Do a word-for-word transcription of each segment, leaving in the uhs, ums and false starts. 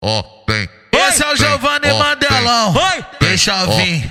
ó, vem. Esse é o Giovanni Mandelão. Deixa vir.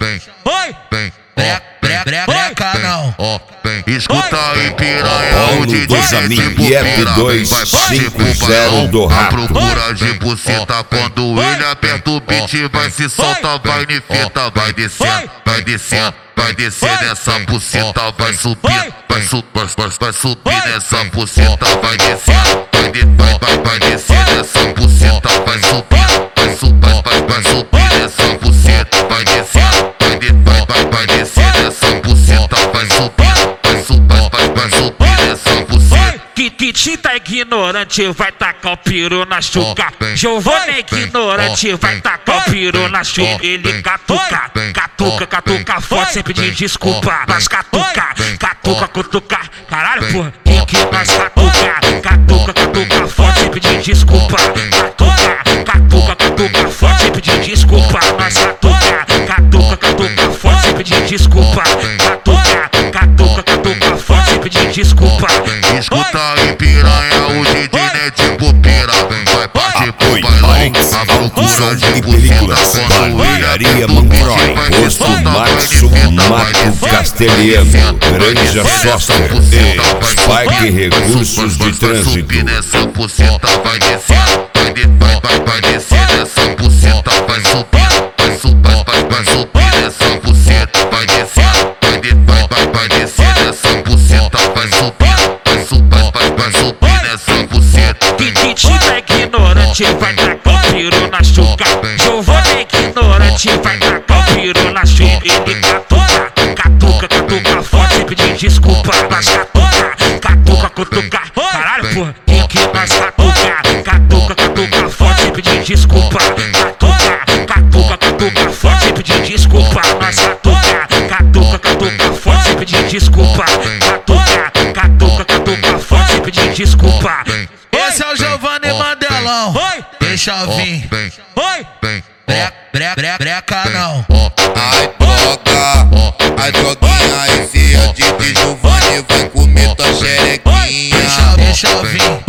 Breca, breca, breca, breca não. Ó, vem. Escuta aí, piranha, o D J dos amigos F dois cinco zero do A rato. procura de buceta quando ele aperta o beat, vai se solta, vai de fita, vai descendo, vai descendo, vai descer nessa buceta, vai subir, vai subir, vai, vai subir nessa buceta, vai descendo, vai, de, vai, vai, vai descer nessa buceta, vai subir, vai subir, vai, vai subir nessa buceta, vai descendo, vai, de, vai, vai, vai descer nessa buceta, vai subir, vai subir, vai, vai subir nessa buceta. Que, que tinta ignorante vai tacar o peru na chuca. Giovanni ignorante vai tacar o peru na chuca. Ele catuca, catuca, catuca forte sem pedir desculpa. Mas catuca, catuca, cutuca. Caralho, porra, quem que nós catuca? Catuca, catuca forte sem pedir desculpa. Catuca, catuca, catuca forte sem pedir desculpa. Nós catuca, catuca, catuca forte sem pedir desculpa. Catuca, catuca, catuca forte sem pedir desculpa. Escuta aí, piranha, o D J Netinho pira. Vai partir pro bailão, a procura de buceta quando ele aperta o beat, vai se Posto solta, vai de Maxo fita, vai Marco descer, Castelhano, vai Granja descer nessa Software buceta, e vai Spike subir, Recursos vai, de vai, vai subir Trânsito. nessa buceta, vai descer, vai, de, vai, vai, vai descer nessa buceta, vai subir, vai subir, vai, vai subir nessa buceta, vai descer, vai, de, vai, vai, vai descer nessa buceta, vai subir, vai subir, vai, vai subir nessa buceta. Que, que tinta ignorante vai tacar o peru na chuca. Giovanni ignorante vai tacar o peru na chuca. Ele catuca, catuca, catuca forte sem pedir desculpa. Mas catuca, catuca, cutuca. Caralho, porra, quem que nós catuca? Catuca, catuca forte sem pedir desculpa. Catuca, catuca, catuca forte sem pedir desculpa. Nós catuca, catuca, catuca forte sem pedir desculpa. Catuca, catuca, catuca forte sem pedir desculpa. Esse é o Giovanni Mandelão. Deixa vir. Breca, breca, breca, breca não. Ai droga, ai droguinha, esse é o D J Giovanni, vai comer tua xerequinha. Deixa, deixa vir.